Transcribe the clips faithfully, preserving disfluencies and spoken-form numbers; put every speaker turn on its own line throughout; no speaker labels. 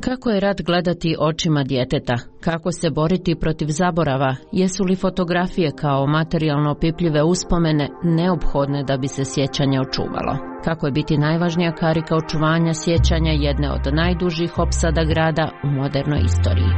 Kako je rat gledati očima djeteta? Kako se boriti protiv zaborava? Jesu li fotografije kao materijalno opipljive uspomene neophodne da bi se sjećanje očuvalo? Kako je biti najvažnija karika očuvanja sjećanja jedne od najdužih opsada grada u modernoj istoriji?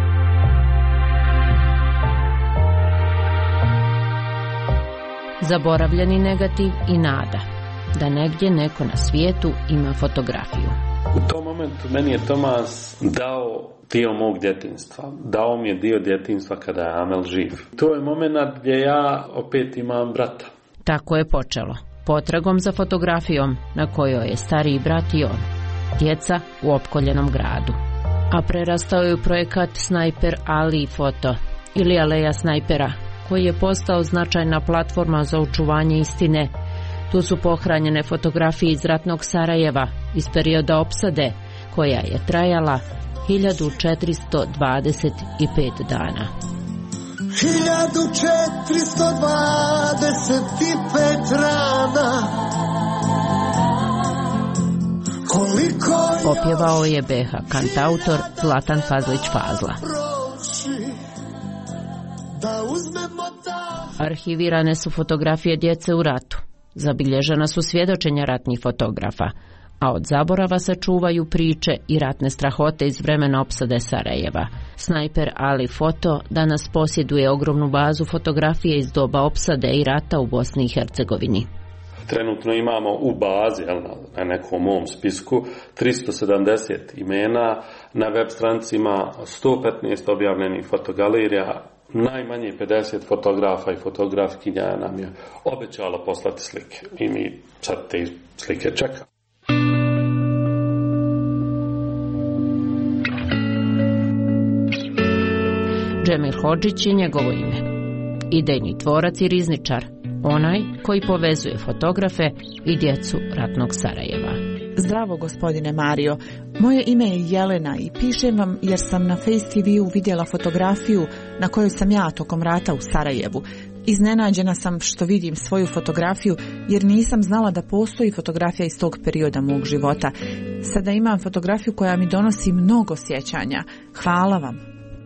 Zaboravljeni negativ i nada da negdje neko na svijetu ima fotografiju.
U tom momentu meni je Tomas dao dio mog djetinjstva. Dao mi je dio djetinjstva kada je Amel živ. To je moment gdje ja opet imam brata.
Tako je počelo. Potragom za fotografijom na kojoj je stariji brat i on. Djeca u opkoljenom gradu. A prerastao je u projekat Snajper Ali Foto ili Aleja snajpera, koji je postao značajna platforma za očuvanje istine. Tu su pohranjene fotografije iz ratnog Sarajeva iz perioda opsade, koja je trajala hiljadu četiristo dvadeset pet dana.
hiljadu četiristo dvadeset pet rana. Koliko
opjevao je B H kantautor Zlatan Fazlić Fazla. Arhivirane su fotografije djece u ratu. Zabilježena su svjedočenja ratnih fotografa, a od zaborava se čuvaju priče i ratne strahote iz vremena opsade Sarajeva. Snajper Ali Foto danas posjeduje ogromnu bazu fotografije iz doba opsade i rata u Bosni i Hercegovini.
Trenutno imamo u bazi, na nekom mom spisku, tristo sedamdeset imena, na web stranicima sto petnaest objavljenih fotogalerija, najmanje pedeset fotografa i fotografkinja nam je obećalo poslati slike i mi sad te slike čekamo.
Džemil Hodžić je njegovo ime. Idejni tvorac i rizničar, onaj koji povezuje fotografe i djecu ratnog Sarajeva.
Zdravo, gospodine Mario. Moje ime je Jelena i pišem vam jer sam na Face T V-u vidjela fotografiju na kojoj sam ja tokom rata u Sarajevu. Iznenađena sam što vidim svoju fotografiju jer nisam znala da postoji fotografija iz tog perioda mog života. Sada imam fotografiju koja mi donosi mnogo sjećanja. Hvala vam.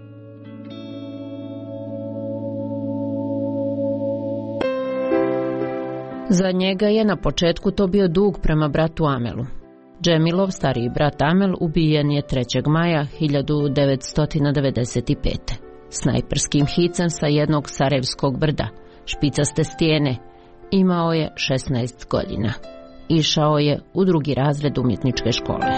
Za njega je na početku to bio dug prema bratu Amelu. Džemilov stariji brat Amel ubijen je trećeg maja hiljadu devetsto devedeset pete. Snajperskim hicem sa jednog sarajevskog brda, špicaste stijene. Imao je šesnaest godina. Išao je u drugi razred umjetničke škole.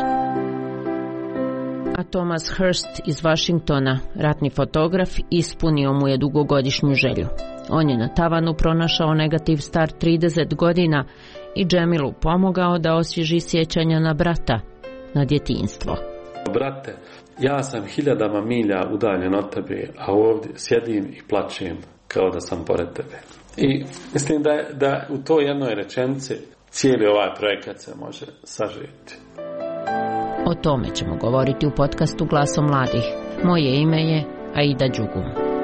A Thomas Hurst iz Washingtona, ratni fotograf, ispunio mu je dugogodišnju želju. On je na tavanu pronašao negativ star trideset godina i Džemilu pomogao da osvježi sjećanja na brata, na djetinjstvo.
Brate, ja sam hiljadama milja udaljen od tebe, a ovdje sjedim i plačem kao da sam pored tebe. I mislim da, da u toj jednoj rečenici cijeli ovaj projekat se može sažeti.
O tome ćemo govoriti u podcastu Glasom mladih. Moje ime je Aida Đugum.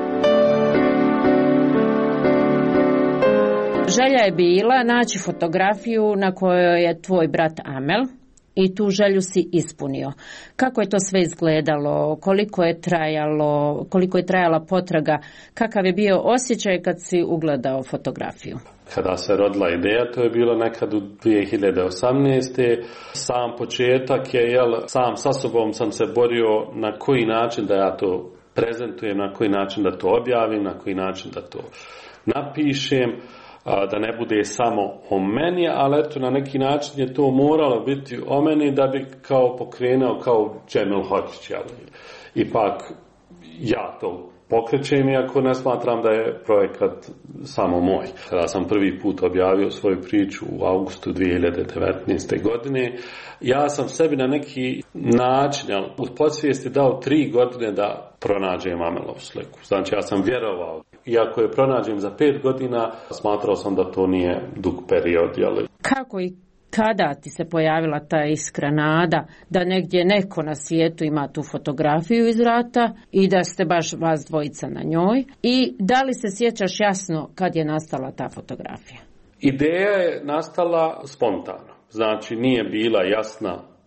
Želja je bila naći fotografiju na kojoj je tvoj brat Amel i tu želju si ispunio. Kako je to sve izgledalo, koliko je trajalo, koliko je trajala potraga, kakav je bio osjećaj kad si ugledao fotografiju?
Kada se rodila ideja, to je bilo nekad u dvije hiljade osamnaeste. Sam početak je, jel, sam sa sobom sam se borio na koji način da ja to prezentujem, na koji način da to objavim, na koji način da to napišem, da ne bude samo o meni, ali eto na neki način je to moralo biti o meni da bi kao pokrenuo kao Džemil Hodžić. Ipak ja to pokrećem, iako ne smatram da je projekat samo moj. Kada sam prvi put objavio svoju priču u augustu dvije hiljade devetnaeste. godine, ja sam sebi na neki način, u podsvijesti dao tri godine da pronađem Amelovu sliku. Znači ja sam vjerovao. Iako je pronađem za pet godina, smatrao sam da to nije dug period. Jeli?
Kako i kada ti se pojavila ta iskra nada da negdje neko na svijetu ima tu fotografiju iz rata i da ste baš vas dvojica na njoj? I da li se sjećaš jasno kad je nastala ta fotografija?
Ideja je nastala spontano. Znači nije bila jasna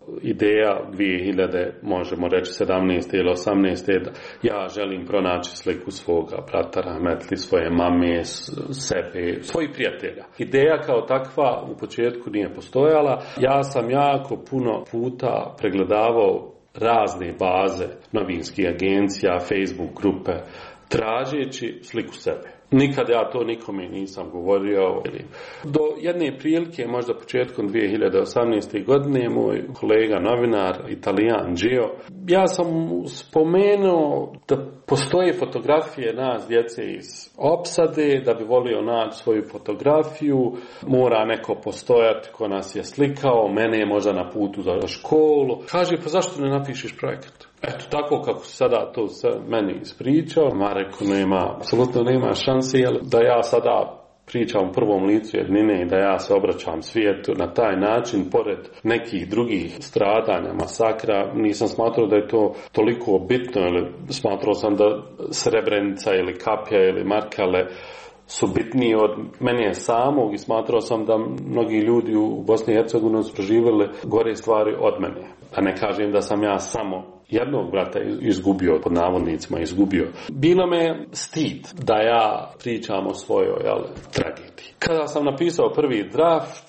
ideja dvije hiljade, možemo reći sedamnaeste ili osamnaeste da ja želim pronaći sliku svoga brata rahmetli, svoje mame, sebe, svojih prijatelja. Ideja kao takva u početku nije postojala. Ja sam jako puno puta pregledavao razne baze novinskih agencija, Facebook grupe, tražeći sliku sebe. Nikad ja to nikome nisam govorio. Do jedne prilike, možda početkom dvije hiljade osamnaeste. godine, moj kolega novinar, Italijan Gio, ja sam spomenuo da postoje fotografije nas djece iz opsade, da bi volio naći svoju fotografiju, mora neko postojati ko nas je slikao, mene je možda na putu za školu. Kaže, pa zašto ne napišeš projekat? Eto, tako kako se sada to sve meni ispričao, ma rekao, nema, apsolutno nema šanse, da ja sada pričam u prvom licu jednine i da ja se obraćam svijetu na taj način, pored nekih drugih stradanja, masakra, nisam smatrao da je to toliko bitno, ili smatrao sam da Srebrenica ili Kapja ili Markale su bitniji od mene samog i smatrao sam da mnogi ljudi u Bosni i Hercegovini su proživjeli gore stvari od mene. A ne kažem da sam ja samo jednog brata izgubio, pod navodnicima izgubio. Bilo me stid da ja pričam o svojoj jel, tragediji. Kada sam napisao prvi draft,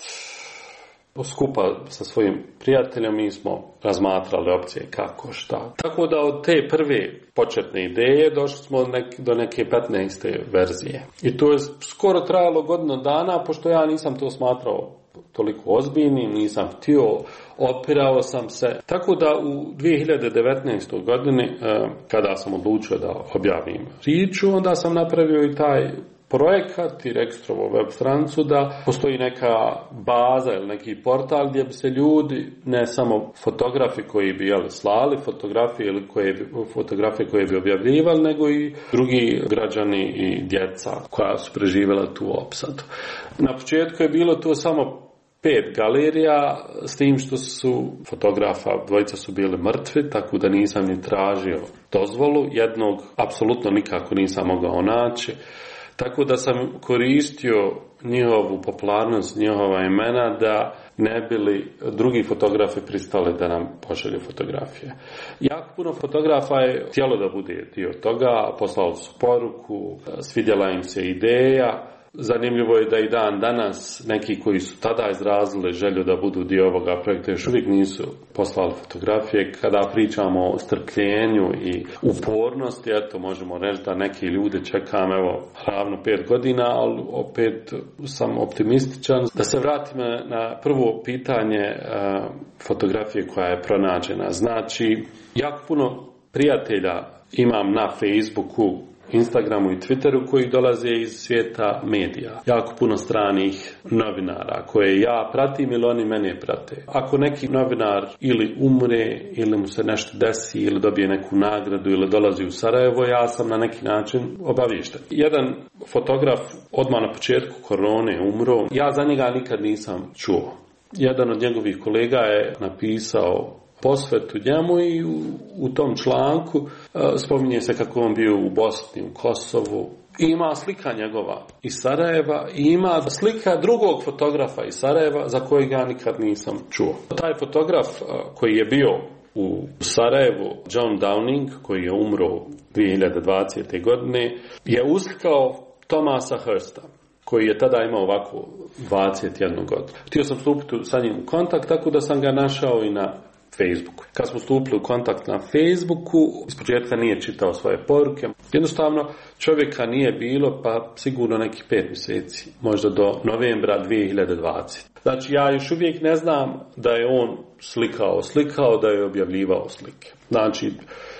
skupa sa svojim prijateljom, mi smo razmatrali opcije kako, šta. Tako da od te prve početne ideje došli smo nek, do neke petnaeste verzije. I to je skoro trajalo godinu dana, pošto ja nisam to smatrao toliko ozbiljnim, nisam htio, opirao sam se. Tako da u dvije hiljade devetnaestoj. godini, kada sam odlučio da objavim priču, onda sam napravio i taj projekat i registrovao web stranicu da postoji neka baza ili neki portal gdje bi se ljudi, ne samo fotografi koji bi jeli, slali fotografije ili koje bi, fotografije koje bi objavljivali, nego i drugi građani i djeca koja su preživjela tu opsadu. Na početku je bilo to samo pet galerija, s tim što su fotografa, dvojica su bili mrtvi, tako da nisam ni tražio dozvolu, jednog apsolutno nikako nisam mogao naći. Tako da sam koristio njihovu popularnost, njihova imena da ne bili drugi fotografi pristali da nam pošalju fotografije. Jako puno fotografa je htjelo da bude dio toga, poslali su poruku, svidjela im se ideja. Zanimljivo je da i dan danas neki koji su tada izrazili želju da budu dio ovoga projekta još uvijek nisu poslali fotografije. Kada pričamo o strpljenju i upornosti, eto možemo reći da neki ljudi čekam evo ravno pet godina, ali opet sam optimističan. Da se vratim na prvo pitanje fotografije koja je pronađena. Znači, jako puno prijatelja imam na Facebooku, Instagramu i Twitteru koji dolaze iz svijeta medija. Jako puno stranih novinara koje ja pratim ili oni mene prate. Ako neki novinar ili umre ili mu se nešto desi ili dobije neku nagradu ili dolazi u Sarajevo, ja sam na neki način obaviješten. Jedan fotograf odmah na početku korone umro. Ja za njega nikad nisam čuo. Jedan od njegovih kolega je napisao posvetu njemu i u, u tom članku uh, spominje se kako on bio u Bosni, u Kosovu. I ima slika njegova iz Sarajeva i ima slika drugog fotografa iz Sarajeva za kojeg ja nikad nisam čuo. Taj fotograf uh, koji je bio u Sarajevu, John Downing, koji je umro dvije hiljade dvadesete. godine, je uslikao Thomasa Hursta, koji je tada imao ovako dvadeset jednu godinu. Htio sam stupiti sa njim u kontakt, tako da sam ga našao i na Facebooku. Kad smo stupili u kontakt na Facebooku, ispočetka nije čitao svoje poruke. Jednostavno, čovjeka nije bilo, pa sigurno neki pet mjeseci, možda do novembra dvije hiljade dvadesete. Znači, ja još uvijek ne znam da je on slikao, slikao, da je objavljivao slike. Znači,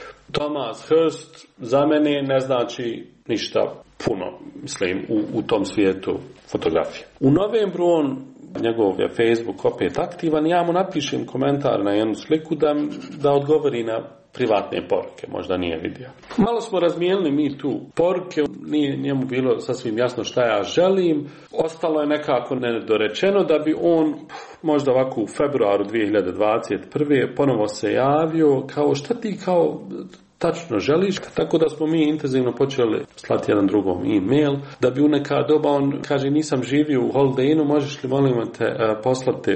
Thomas Hurst za mene ne znači ništa puno, mislim, u, u tom svijetu fotografije. U novembru on, njegov je Facebook opet aktivan, ja mu napišem komentar na jednu sliku da, da odgovori na privatne poruke, možda nije vidio. Malo smo razmijenili mi tu poruke, nije njemu bilo sasvim jasno šta ja želim, ostalo je nekako nedorečeno da bi on možda ovako u februaru dvije hiljade dvadeset prve. ponovo se javio kao šta ti kao tačno želiš, tako da smo mi intenzivno počeli slati jedan drugom e-mail, da bi u neka doba on kaže nisam živio u Holiday Innu, možeš li molim te poslati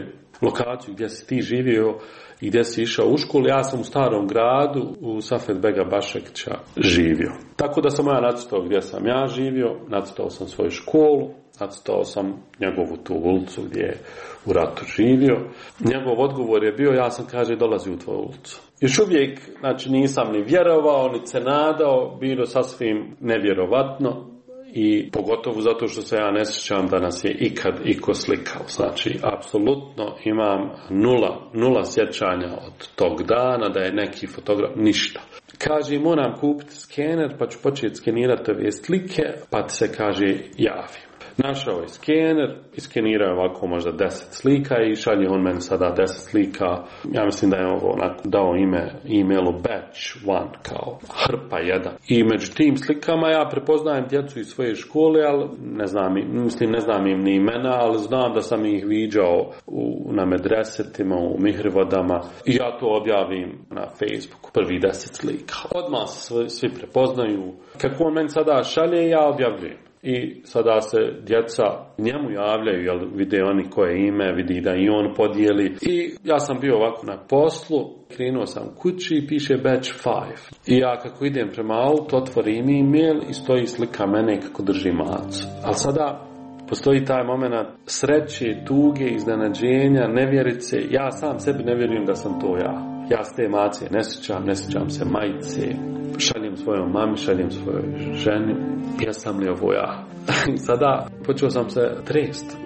lokaciju gdje si ti živio i gdje si išao u školu. Ja sam u Starom gradu u Safet Bega Bašekića živio. Tako da sam ja nacrtao gdje sam ja živio, nacrtao sam svoju školu, nacrtao sam njegovu tu ulicu gdje je u ratu živio. Njegov odgovor je bio, ja sam, kaže, dolazi u tvoju ulicu. Još uvijek, znači, nisam ni vjerovao, ni se nadao, bilo sasvim nevjerovatno i pogotovo zato što se ja ne sjećam da nas je ikad iko slikao. Znači, apsolutno imam nula, nula sjećanja od tog dana da je neki fotograf, ništa. Kaže, moram kupiti skener pa ću početi skenirati ove slike, pa ti se, kaže, javim. Našao je skener, iskenirao je ovako možda deset slika i šalje on meni sada deset slika. Ja mislim da je ovo onako dao ime e-mailu batch one, kao hrpa jedan. I među tim slikama ja prepoznajem djecu iz svoje škole, ali ne znam, mislim ne znam im ni imena, ali znam da sam ih viđao u, na medresetima, u mihrivodama i ja to objavim na Facebooku, prvi deset slika. Odmah se svi, svi prepoznaju. Kako on meni sada šalje, ja objavljujem. I sada se djeca njemu javljaju, jer vide oni koje ime, vidi da i on podijeli. I ja sam bio ovako na poslu, krenuo sam kući i piše batch five. I ja kako idem prema autu, otvorim e-mail i stoji slika mene kako drži macu. Ali sada postoji taj moment sreće, tuge, iznenađenja, nevjerice. Ja sam sebi ne vjerujem da sam to ja. Ja s te mace ne sjećam, ne sjećam se majice. Šaljem svojom mami, šaljem svojoj ženi. Jesam li ovo ja? Sada počeo sam se trest.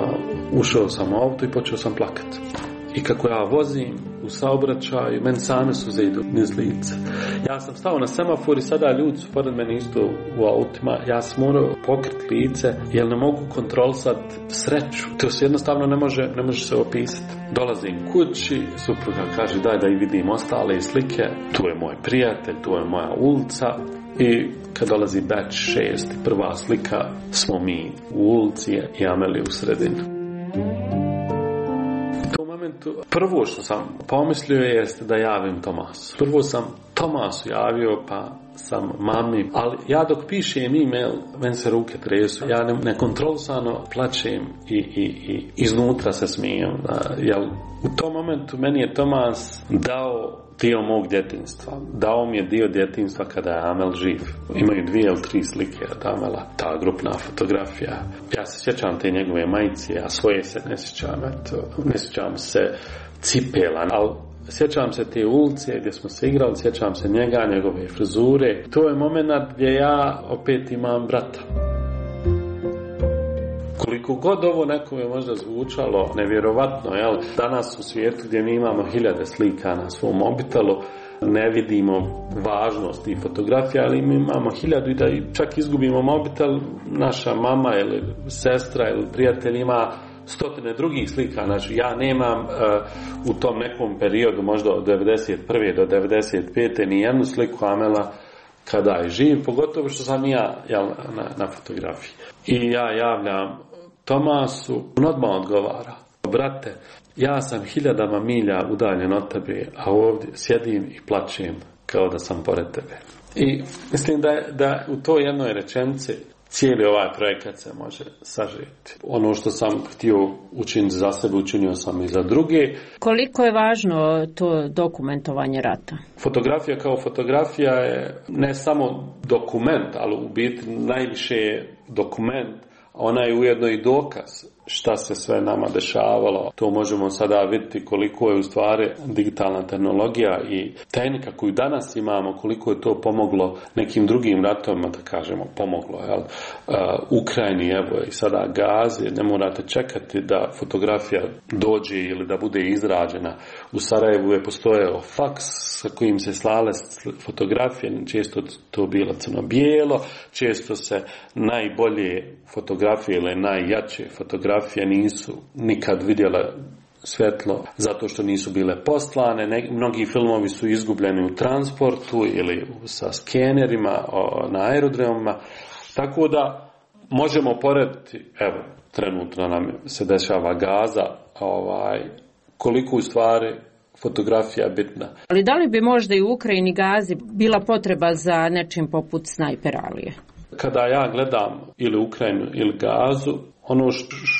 Uh, ušao sam u auto i počeo sam plakati. I kako ja vozim u saobraćaju, meni same suze idu niz lice. Ja sam stao na semafor i sada ljudi su pored mene isto u autima. Ja sam morao pokriti lice jer ne mogu kontrolisati sreću. To se jednostavno ne može, ne može se opisati. Dolazim kući, supruga kaže daj da i vidim ostale slike. Tu je moj prijatelj, tu je moja ulica. I kad dolazi batch šest, prva slika, smo mi u ulici i Amelija u sredinu. Prvo što sam pomislio jeste da javim Tomasu. Prvo sam Tomasu javio, pa sam mami, ali ja dok pišem e-mail, meni se ruke tresu, ja ne, nekontrolisano plačem i, i, i iznutra se smijem. Jer u tom momentu meni je Tomas dao dio mog djetinjstva. Dao mi je dio djetinjstva kada je Amel živ. Imaju dvije ili tri slike od Amela, ta grupna fotografija. Ja se sjećam te njegove majice, a svoje se ne sjećam. Eto, ne sjećam se cipela, ali sjećam se te ulice gdje smo se igrali, sjećam se njega, njegove frizure. To je moment gdje ja opet imam brata. Koliko god ovo nekome možda zvučalo nevjerovatno, jel? Danas u svijetu gdje mi imamo hiljade slika na svom mobitelu, ne vidimo važnost tih fotografija, ali mi imamo hiljadu i da čak izgubimo mobitel, naša mama ili sestra ili prijatelj ima stotine drugih slika. Znači ja nemam uh, u tom nekom periodu, možda od devedeset prve do devedeset pete ni jednu sliku Amela kada je živ, pogotovo što sam ja jel, na, na fotografiji. I ja javljam Tomasu, on odmah odgovara, brate, ja sam hiljadama milja udaljen od tebe, a ovdje sjedim i plačem kao da sam pored tebe. I mislim da, da u toj jednoj rečenici cijeli ovaj projekat se može sažeti. Ono što sam htio učiniti za sebe, učinio sam i za druge.
Koliko je važno to dokumentovanje rata?
Fotografija kao fotografija je ne samo dokument, ali u biti najviše je dokument. Ona je ujedno i dokaz šta se sve nama dešavalo. To možemo sada vidjeti koliko je u stvari digitalna tehnologija i tehnika koju danas imamo, koliko je to pomoglo nekim drugim ratovima, da kažemo, pomoglo. Jel? Uh, Ukrajini, evo i sada Gazi, ne morate čekati da fotografija dođe ili da bude izrađena. U Sarajevu je postojao faks sa kojim se slale fotografije, često to bilo crno-bijelo, često se najbolje fotografije ili najjače fotografije nisu nikad vidjele svjetlo zato što nisu bile poslane. Ne, mnogi filmovi su izgubljeni u transportu ili sa skenerima o, na aerodromima. Tako da možemo porediti, evo, trenutno nam se dešava Gaza, ovaj, koliko u stvari fotografija je bitna.
Ali da li bi možda i u Ukrajini Gazi bila potreba za nečim poput Snajper Alije?
Kada ja gledam ili Ukrajinu ili Gazu, ono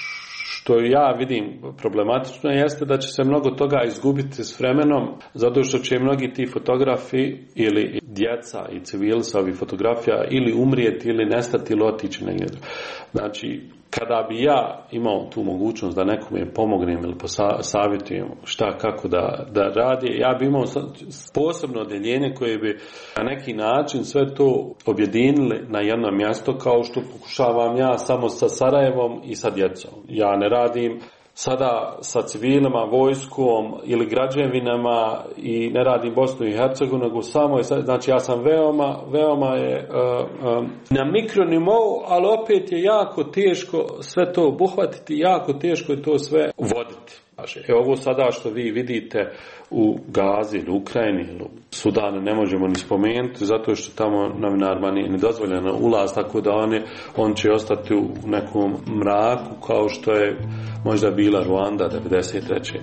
što ja vidim problematično jeste da će se mnogo toga izgubiti s vremenom, zato što će mnogi ti fotografi ili djeca i civili sa ovih fotografija ili umrijeti ili nestati ili otići negdje. Znači, kada bi ja imao tu mogućnost da nekome pomognem ili savjetujem šta, kako da, da radi, ja bi imao posebno odjeljenje koje bi na neki način sve to objedinili na jedno mjesto, kao što pokušavam ja samo sa Sarajevom i sa djecom. Ja ne radim sada sa civilima, vojskom ili građevinama i ne radim Bosnu i Hercegovinu, nego samo, znači ja sam veoma, veoma je uh, um, na mikronivou, ali opet je jako teško sve to obuhvatiti, jako teško je to sve voditi. E ovo sada što vi vidite u Gazi ili Ukrajini ili u Sudanu ne možemo ni spomenuti, zato što tamo novinarima nije ni dozvoljeno ulaz, tako da oni, on će ostati u nekom mraku kao što je možda bila Ruanda devedeset treće.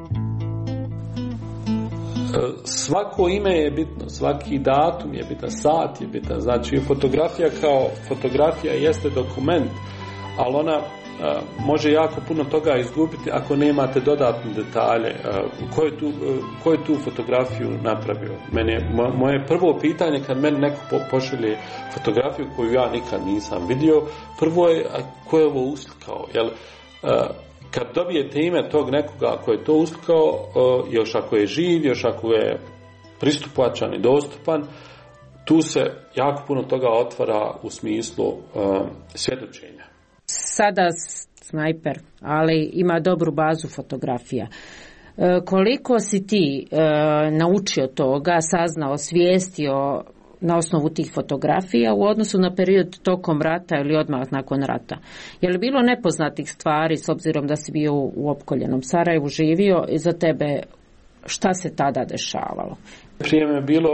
Svako ime je bitno, svaki datum je bitan, sat je bitan, znači fotografija kao fotografija jeste dokument, ali ona može jako puno toga izgubiti ako nemate dodatne detalje. Ko je tu, ko je tu fotografiju napravio? Mene, moje prvo pitanje kad meni neko pošalje fotografiju koju ja nikad nisam vidio, prvo je ko je ovo uslikao? Jel, kad dobijete ime tog nekoga ko je to uslikao, još ako je živ, još ako je pristupačan i dostupan, tu se jako puno toga otvara u smislu svjedočenja.
Sada snajper, ali ima dobru bazu fotografija. E, koliko si ti e, naučio toga, saznao, svijestio na osnovu tih fotografija u odnosu na period tokom rata ili odmah nakon rata? Je li bilo nepoznatih stvari, s obzirom da si bio u opkoljenom Sarajevu, živio, i za tebe šta se tada dešavalo?
Prije mi je bilo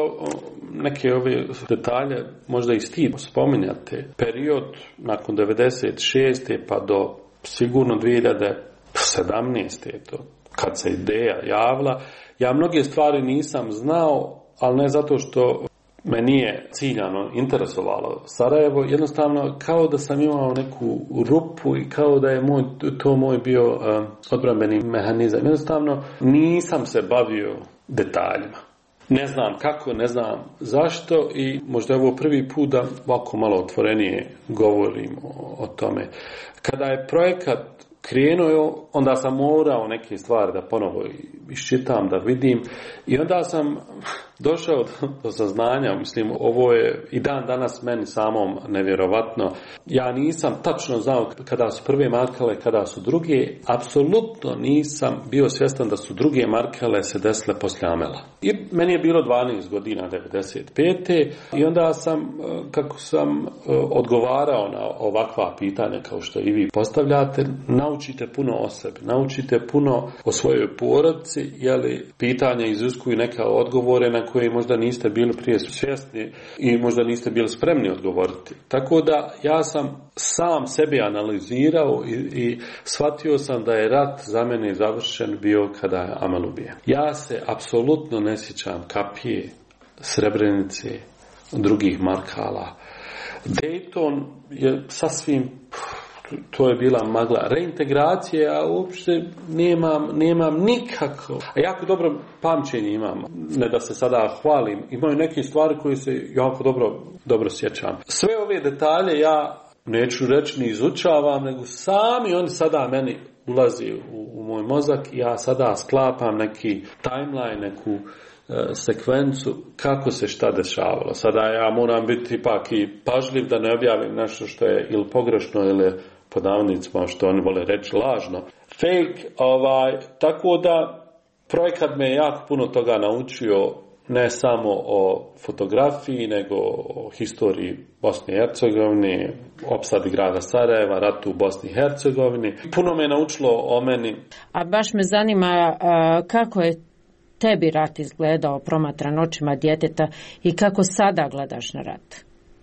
neke ove detalje, možda i stid spominjate, period nakon devedeset šeste pa do sigurno dvije hiljade sedamnaeste to, kad se ideja javila, ja mnoge stvari nisam znao, ali ne zato što me nije ciljano interesovalo Sarajevo, jednostavno kao da sam imao neku rupu i kao da je moj, to moj bio uh, odbrambeni mehanizam. Jednostavno nisam se bavio detaljima. Ne znam kako, ne znam zašto i možda je ovo prvi put da ovako malo otvorenije govorim o, o tome. Kada je projekat krenuo, onda sam morao neke stvari da ponovo iščitam, da vidim i onda sam došao do, do saznanja, mislim, ovo je i dan danas meni samom nevjerovatno. Ja nisam tačno znao kada su prve markale, kada su druge, apsolutno nisam bio svjestan da su druge markale se desile poslije Amela. I meni je bilo dvanaest godina, devedeset pete i onda sam, kako sam odgovarao na ovakva pitanja kao što i vi postavljate, naučite puno o sebi, naučite puno o svojoj porodici, jeli pitanja iziskuju neka odgovore na koje možda niste bili prije svjesni i možda niste bili spremni odgovoriti. Tako da ja sam sam sebi analizirao i, i shvatio sam da je rat za mene završen bio kada je Amel ubijen. Ja se apsolutno ne sjećam Kapije, Srebrenice, drugih markala. Dayton je sasvim, to je bila magla. Reintegracije, ja uopšte nemam, nemam nikako. A jako dobro pamćenje imam. Ne da se sada hvalim. Imaju neke stvari koje se jako dobro, dobro sjećam. Sve ove detalje ja neću reći ni izučavam, nego sami oni sada meni ulazi u, u moj mozak i ja sada sklapam neki timeline, neku uh, sekvencu kako se šta dešavalo. Sada ja moram biti ipak i pažljiv da ne objavim nešto što je ili pogrešno ili po navodnicima što oni vole reći lažno. Fake, ovaj, tako da projekat me jako puno toga naučio, ne samo o fotografiji, nego o historiji Bosne i Hercegovine, opsadi grada Sarajeva, ratu u Bosni i Hercegovini. Puno me naučilo o meni.
A baš me zanima kako je tebi rat izgledao promatran očima djeteta i kako sada gledaš na rat?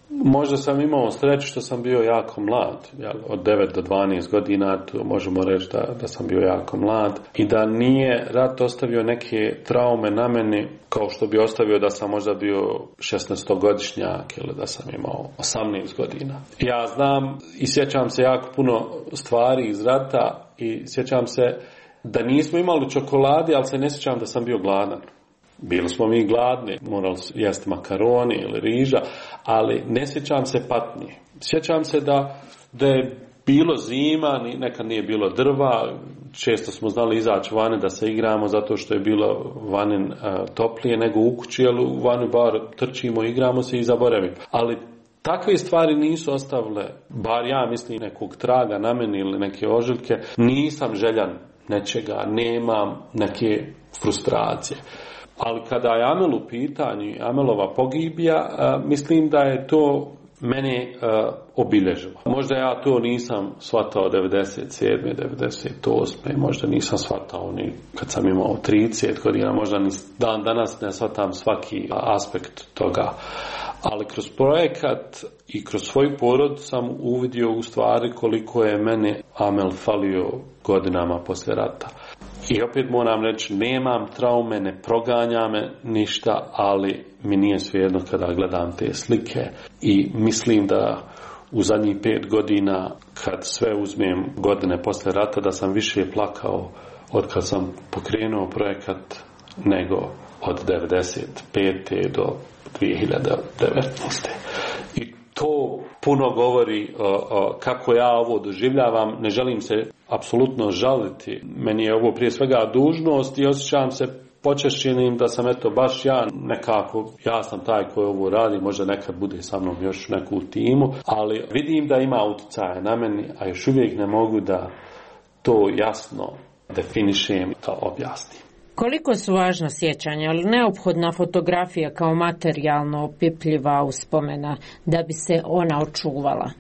Možda sam imao sreću što sam bio jako mlad, jel, od devet do dvanaest godina, to možemo reći da, da sam bio jako mlad i da nije rat ostavio neke traume na meni kao što bi ostavio da sam možda bio šesnaestogodišnjak ili da sam imao osamnaest godina. Ja znam i sjećam se jako puno stvari iz rata i sjećam se da nismo imali čokolade, ali se ne sjećam da sam bio gladan. Bili smo mi gladni, morali jesti makaroni ili riža, ali ne sjećam se patnje. Sjećam se da, da je bilo zima, nekad nije bilo drva, često smo znali izaći vani da se igramo zato što je bilo vani uh, toplije nego u kući, jer u vani bar trčimo, igramo se i zaboravimo. Ali takve stvari nisu ostavile, bar ja mislim, nekog traga na meni ili neke ožiljke. Nisam željan nečega, nemam neke frustracije. Ali kada je Amel u pitanju, Amelova pogibija, uh, mislim da je to mene uh, obilježilo. Možda ja to nisam shvatao devedeset sedme, devedeset osme, možda nisam shvatao ni kad sam imao trideset godina, možda ni dan danas ne shvatam svaki aspekt toga. Ali kroz projekat i kroz svoj porod sam uvidio u stvari koliko je mene Amel falio godinama poslije rata. I opet moram reći, nemam traume, ne proganja me ništa, ali mi nije svejedno kada gledam te slike i mislim da u zadnjih pet godina, kad sve uzmem godine poslije rata, da sam više plakao od kad sam pokrenuo projekat nego od devedeset pete do dvije hiljade devetnaeste. I to puno govori o, o, kako ja ovo doživljavam. Ne želim se apsolutno žaliti. Meni je ovo prije svega dužnost i osjećam se počešćenim da sam eto baš ja nekako, ja sam taj koji ovo radi, možda nekad bude sa mnom još neku timu, ali vidim da ima utjecaja na meni, a još uvijek ne mogu da to jasno definišem i to objasnim.
Koliko su važna sjećanja, ali neophodna fotografija kao materijalno opipljiva uspomena da bi se ona očuvala?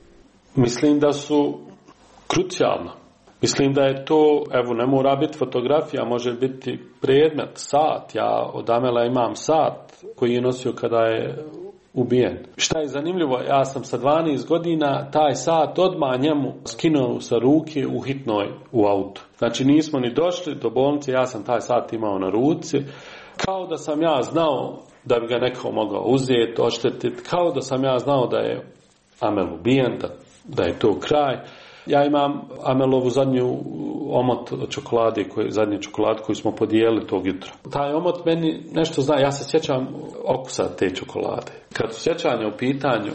Mislim da su krucijalna. Mislim da je to, evo, ne mora biti fotografija, može biti predmet, sat. Ja od Amela imam sat koji je nosio kada je ubijen. Šta je zanimljivo, ja sam sa dvanaest godina taj sat odmah njemu skinuo sa ruke u hitnoj u autu. Znači nismo ni došli do bolnice, ja sam taj sat imao na ruci, kao da sam ja znao da bi ga neko mogao uzeti, oštetiti, kao da sam ja znao da je Amel ubijen, da, da je to kraj. Ja imam Amelovu zadnju omot od čokolade, koji, zadnji čokolad koju smo podijelili tog jutra. Taj omot meni nešto zna, ja se sjećam okusa te čokolade. Kad su sjećanja u pitanju,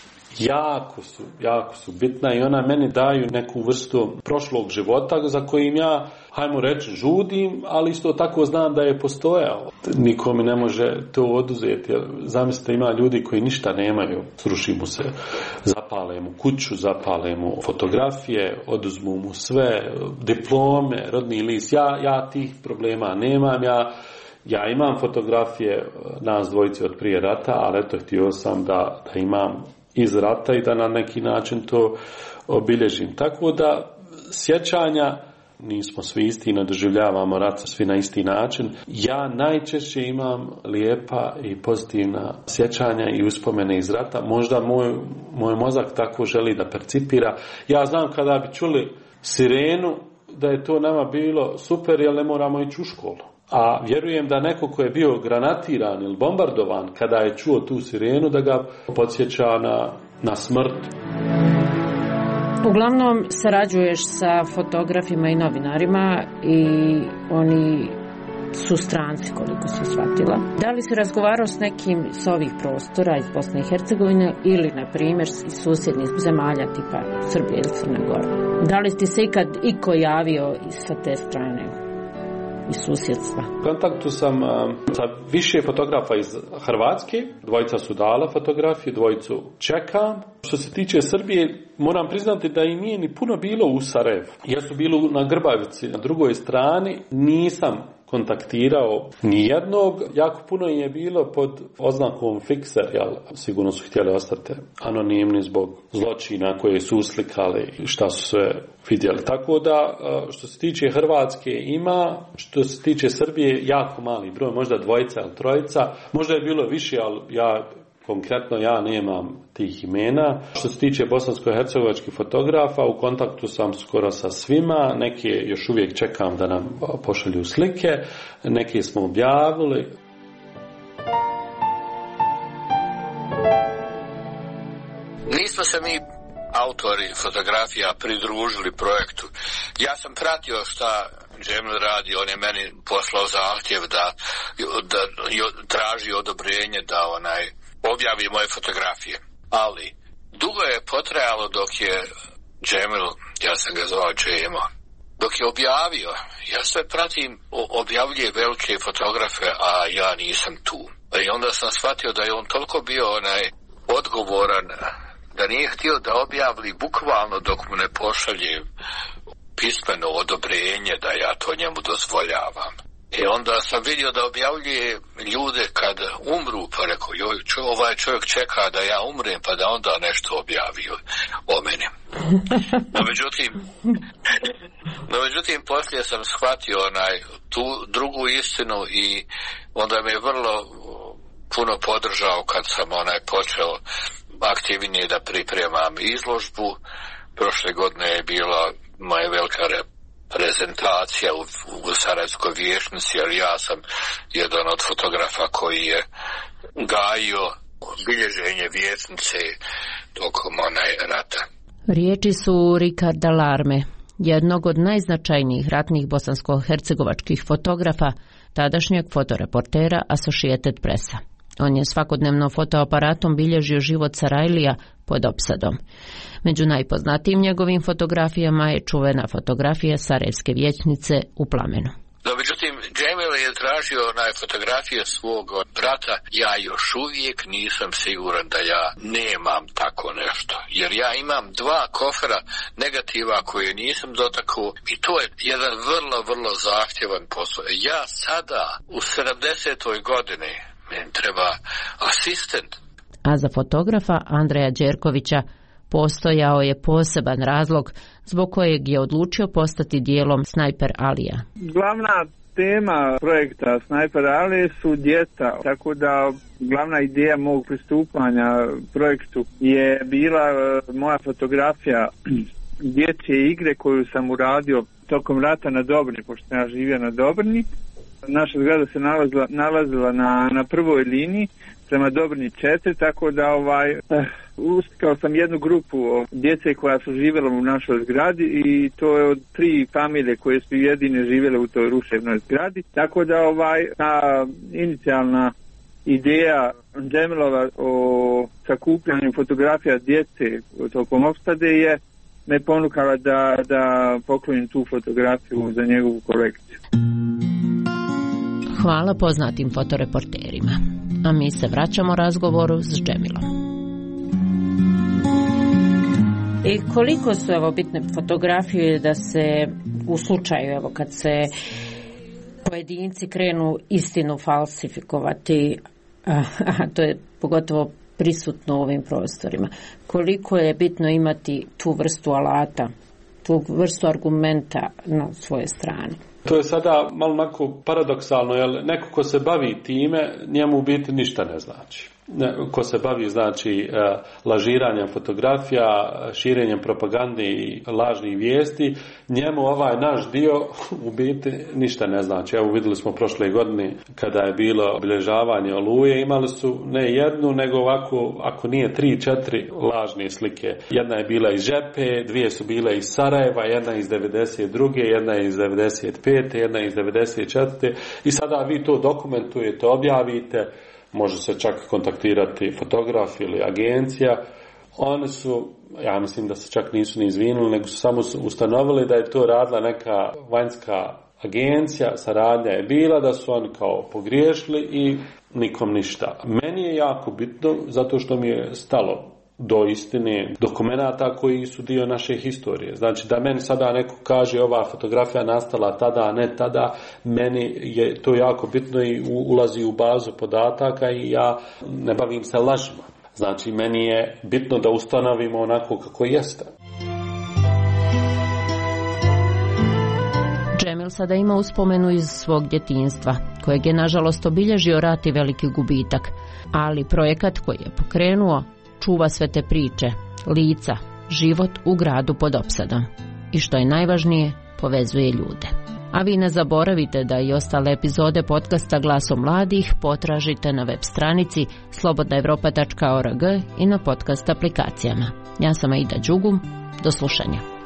jako su, jako su bitna i ona meni daju neku vrstu prošlog života za kojim ja, hajmo reći, žudim, ali isto tako znam da je postojao. Niko mi ne može to oduzeti. Zamislite, ima ljudi koji ništa nemaju, sruši mu se, zapale mu kuću, zapale mu fotografije, oduzmu mu sve, diplome, rodni list. Ja, ja tih problema nemam, ja Ja imam fotografije nas dvojice od prije rata, ali eto, htio sam da, da imam iz rata i da na neki način to obilježim. Tako da sjećanja, nismo svi isti, ne doživljavamo rat svi na isti način. Ja najčešće imam lijepa i pozitivna sjećanja i uspomene iz rata. Možda moj, moj mozak tako želi da percipira. Ja znam kada bi čuli sirenu da je to nama bilo super, jer ne moramo ići u školu. A vjerujem da neko ko je bio granatiran ili bombardovan, kada je čuo tu sirenu, da ga podsjeća na, na smrt.
Uglavnom sarađuješ sa fotografima i novinarima i oni su stranci, koliko sam shvatila. Da li si razgovarao s nekim s ovih prostora iz Bosne i Hercegovine ili, na primjer, iz susjednih zemalja tipa Srbije ili Crne Gore? Da li ti se ikad iko javio sa te strane? I susjedstva.
U kontaktu sam uh, sa više fotografa iz Hrvatske, dvojica su dala fotografije, dvojicu čekam. Što se tiče Srbije, moram priznati da i nije ni puno bilo u Sarajevu. Ja su bili na Grbavici, na drugoj strani, nisam kontaktirao nijednog. Jako puno je bilo pod oznakom fikser, jel? Sigurno su htjeli ostati anonimni zbog zločina koje su uslikali i šta su sve vidjeli. Tako da, što se tiče Hrvatske ima, što se tiče Srbije, jako mali broj, možda dvojica ili trojica. Možda je bilo više, ali ja konkretno ja nemam tih imena. Što se tiče bosansko-hercegovačkih fotografa, u kontaktu sam skoro sa svima, neke još uvijek čekam da nam pošalju slike, neke smo objavili.
Nismo se mi autori fotografija pridružili projektu. Ja sam pratio šta Džemil radi, on je meni poslao zahtjev da, da traži odobrenje da onaj objavi moje fotografije. Ali dugo je potrajalo dok je Džemil, ja sam ga zvao Džemo, dok je objavio. Ja sve pratim, objavljuje velike fotografe, a ja nisam tu. I onda sam shvatio da je on toliko bio onaj odgovoran, da nije htio da objavili bukvalno dok mu ne pošalje pismeno odobrenje da ja to njemu dozvoljavam. I onda sam vidio da objavljuje ljude kad umru, pa rekao, joj, čo, ovaj čovjek čeka da ja umrem, pa da onda nešto objavi o mene. No međutim, no međutim, poslije sam shvatio onaj, tu drugu istinu i onda me je vrlo puno podržao kad sam onaj počeo aktivnije da pripremam izložbu. Prošle godine je bila moja velika prezentacija u, u Sarajevskoj vijećnici, jer ja sam jedan od fotografa koji je gajio bilježenje vijećnice tokom onaj rata.
Riječi su Ricarda Larme, jednog od najznačajnijih ratnih bosansko-hercegovačkih fotografa, tadašnjeg fotoreportera Associated Pressa. On je svakodnevno fotoaparatom bilježio život Sarajlija pod opsadom. Među najpoznatijim njegovim fotografijama je čuvena fotografija Sarajevske vijećnice u plamenu.
No, međutim, Džemil je tražio onaj fotografije svog brata. Ja još uvijek nisam siguran da ja nemam tako nešto. Jer ja imam dva kofera negativa koje nisam dotakao i to je jedan vrlo, vrlo zahtjevan posao. Ja sada u sedamdesetoj godini meni treba asistent.
A za fotografa Andreja Đerkovića postojao je poseban razlog zbog kojeg je odlučio postati dijelom Snajper Alija.
Glavna tema projekta Snajper Alije su djeca, tako da glavna ideja mog pristupanja projektu je bila moja fotografija dječje igre koju sam uradio tokom rata na Dobrni, pošto sam ja živio na Dobrni. Naša zgrada se nalazila, nalazila na, na prvoj liniji prema Dobrni četiri, tako da ovaj, uh, ustikao sam jednu grupu djece koja su živjela u našoj zgradi i to je od tri familije koje su jedine živjele u toj ruševnoj zgradi, tako da ovaj, ta inicijalna ideja Džemilova o sakupljanju fotografija djece tokom opstade je me ponukala da, da poklonim tu fotografiju za njegovu kolekciju.
Hvala poznatim fotoreporterima. A mi se vraćamo razgovoru s Džemilom. I koliko su evo bitne fotografije da se u slučaju evo kad se pojedinci krenu istinu falsifikovati, a, a to je pogotovo prisutno u ovim prostorima. Koliko je bitno imati tu vrstu alata, tu vrstu argumenta na svojoj strani?
To je sada malo onako paradoksalno, jer neko ko se bavi time, njemu u biti ništa ne znači. Ko se bavi, znači, lažiranjem fotografija, širenjem propagande i lažnih vijesti, njemu ovaj naš dio u biti ništa ne znači. Evo vidjeli smo prošle godine kada je bilo obilježavanje Oluje, imali su ne jednu, nego ovako, ako nije tri, četiri lažne slike. Jedna je bila iz Žepe, dvije su bile iz Sarajeva, jedna iz devedeset druge, jedna iz devedeset pete, jedna iz devedeset četvrte i sada vi to dokumentujete, objavite. Može se čak kontaktirati fotograf ili agencija. Oni su, ja mislim da se čak nisu ni izvinuli, nego su samo ustanovili da je to radila neka vanjska agencija, saradnja je bila, da su oni kao pogriješili i nikom ništa. Meni je jako bitno zato što mi je stalo do istine dokumenata koji su dio naše historije. Znači da meni sada neko kaže ova fotografija nastala tada, a ne tada, meni je to jako bitno i ulazi u bazu podataka i ja ne bavim se lažima. Znači meni je bitno da ustanovimo onako kako jeste.
Daniel sada ima uspomenu iz svog djetinjstva, kojeg je nažalost obilježio rat i veliki gubitak, ali projekat koji je pokrenuo čuva sve te priče, lica, život u gradu pod opsadom i što je najvažnije, povezuje ljude. A vi ne zaboravite da i ostale epizode podcasta Glasom mladih potražite na web stranici slobodna evropa tačka org i na podcast aplikacijama. Ja sam Aida Đugum, do slušanja.